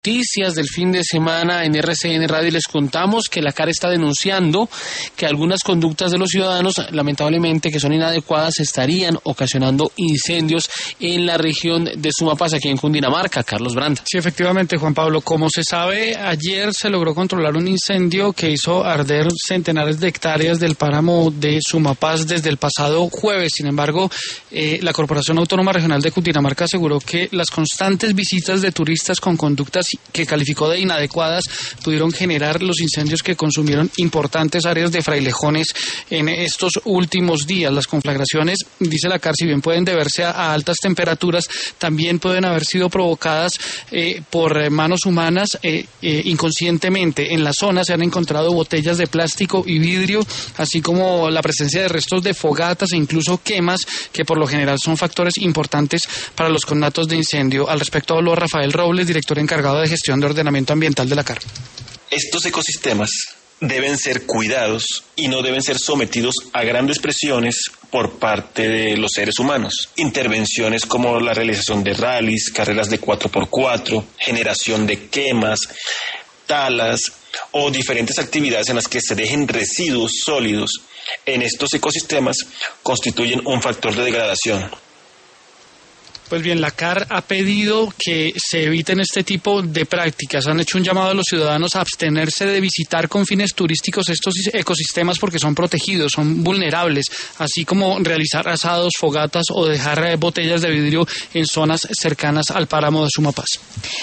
noticias del fin de semana en RCN Radio y les contamos que la CAR está denunciando que algunas conductas de los ciudadanos, lamentablemente, que son inadecuadas, estarían ocasionando incendios en la región de Sumapaz, aquí en Cundinamarca. Carlos Branda. Sí, efectivamente, Juan Pablo. Como se sabe, ayer se logró controlar un incendio que hizo arder centenares de hectáreas del páramo de Sumapaz desde el pasado jueves. Sin embargo, la Corporación Autónoma Regional de Cundinamarca aseguró que las constantes visitas de turistas con conductas que calificó de inadecuadas pudieron generar los incendios que consumieron importantes áreas de frailejones en estos últimos días. Las conflagraciones, dice la CAR, si bien pueden deberse a altas temperaturas, también pueden haber sido provocadas por manos humanas inconscientemente. En la zona se han encontrado botellas de plástico y vidrio, así como la presencia de restos de fogatas e incluso quemas, que por lo general son factores importantes para los conatos de incendio. Al respecto habló Rafael Robles, director encargado de gestión de ordenamiento ambiental de la CAR. Estos ecosistemas deben ser cuidados y no deben ser sometidos a grandes presiones por parte de los seres humanos. Intervenciones como la realización de rallies, carreras de 4x4, generación de quemas, talas o diferentes actividades en las que se dejen residuos sólidos en estos ecosistemas constituyen un factor de degradación. Pues bien, la CAR ha pedido que se eviten este tipo de prácticas. Han hecho un llamado a los ciudadanos a abstenerse de visitar con fines turísticos estos ecosistemas porque son protegidos, son vulnerables, así como realizar asados, fogatas o dejar botellas de vidrio en zonas cercanas al páramo de Sumapaz.